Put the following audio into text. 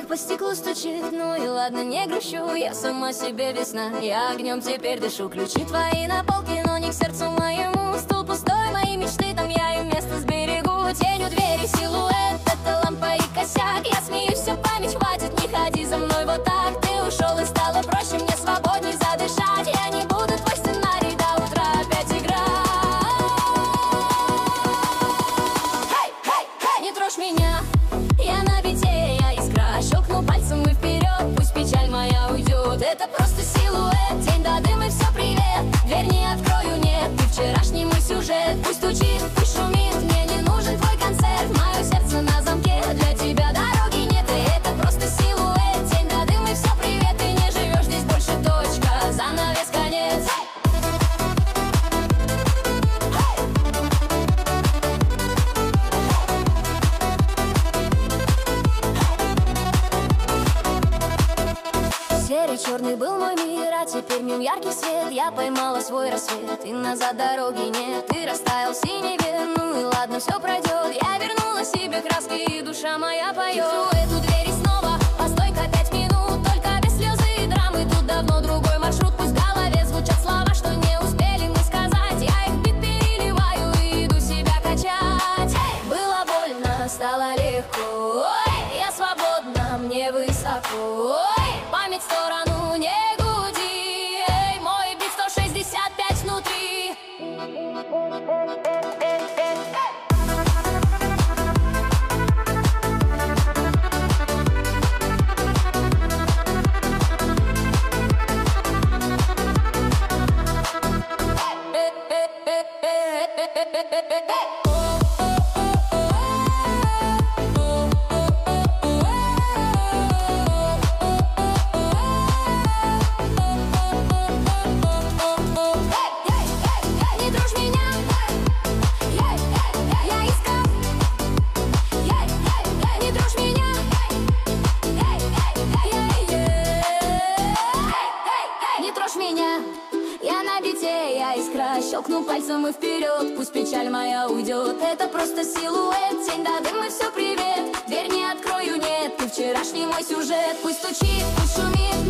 по стеклу стучит. Ну и ладно, не грущу, я сама себе весна. Я огнем теперь дышу. Ключи твои на полке, но не к сердцу моему. Стул пустой, мои мечты, там я и место сберегу. Тень у двери, силуэт, это лампа и косяк. Я смеюсь, все, память хватит, не ходи за мной вот так. Ты ушел и стало проще, мне свободней задышать. Я не буду твой сценарий до утра опять играть. Не трожь меня, я на бите, я искра. Щелкну пальцем и вперед, пусть печаль моя уйдет. Это просто силуэт, тень до дыма, все, привет. Дверь не открою, нет, ты вчерашний мой сюжет. Пусть стучит, пусть шумит, мне не нужен твой концерт. Мое сердце на замке, для тебя дороги нет. И это просто силуэт, тень до дыма, все, привет. Ты не живешь здесь больше, точка, занавес, конец. Серый черный был мой мир, а теперь в нем яркий свет. Я поймала свой рассвет, и назад дороги нет. Ты растаял в синеве, ну и ладно, все пройдет. Я вернула себе краски, и душа моя поет. Эту дверь и снова, постой-ка 5 минут. Только без слезы и драмы, тут давно другой маршрут. Пусть в голове звучат слова, что не успели мы сказать. Я их бит переливаю и иду себя качать. Было больно, стало легко. Ой, я свободна, мне высоко. Память в сторону не гуди. Эй, мой бит 165 внутри. Щелкну пальцем и вперед, пусть печаль моя уйдет. Это просто силуэт, тень до дыма, все, привет. Дверь не открою, нет, ты вчерашний мой сюжет. Пусть стучит, пусть шумит.